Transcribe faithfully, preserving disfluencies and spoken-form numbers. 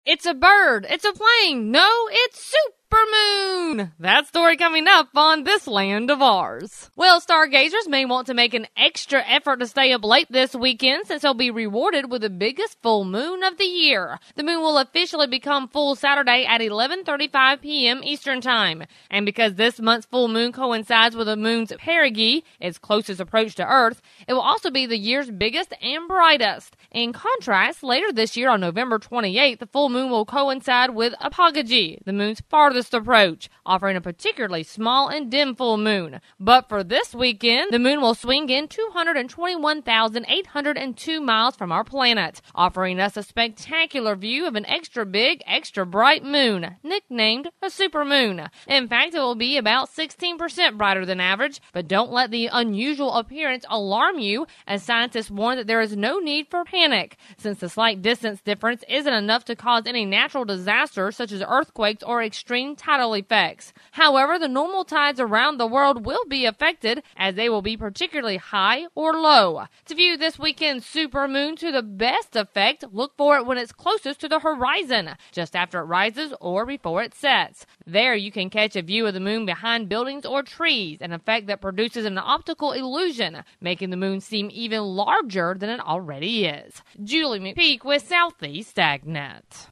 It's a bird. It's a plane. No, it's supermoon. That story coming up on This Land of Ours. Well, stargazers may want to make an extra effort to stay up late this weekend since they'll be rewarded with the biggest full moon of the year. The moon will officially become full Saturday at eleven thirty-five p.m. Eastern Time. And because this month's full moon coincides with the moon's perigee, its closest approach to Earth, it will also be the year's biggest and brightest. In contrast, later this year on November twenty-eighth, the full moon will coincide with apogee, the moon's farthest approach, offering a particularly small and dim full moon. But for this weekend, the moon will swing in two hundred twenty-one thousand eight hundred two miles from our planet, offering us a spectacular view of an extra big, extra bright moon, nicknamed a supermoon. In fact, it will be about sixteen percent brighter than average, but don't let the unusual appearance alarm you, as scientists warn that there is no need for panic, since the slight distance difference isn't enough to cause any natural disasters such as earthquakes or extreme tidal effects. However, the normal tides around the world will be affected, as they will be particularly high or low. To view this weekend's supermoon to the best effect, look for it when it's closest to the horizon, just after it rises or before it sets. There you can catch a view of the moon behind buildings or trees, an effect that produces an optical illusion, making the moon seem even larger than it already is. Julie McPeak with Southeast AgNet.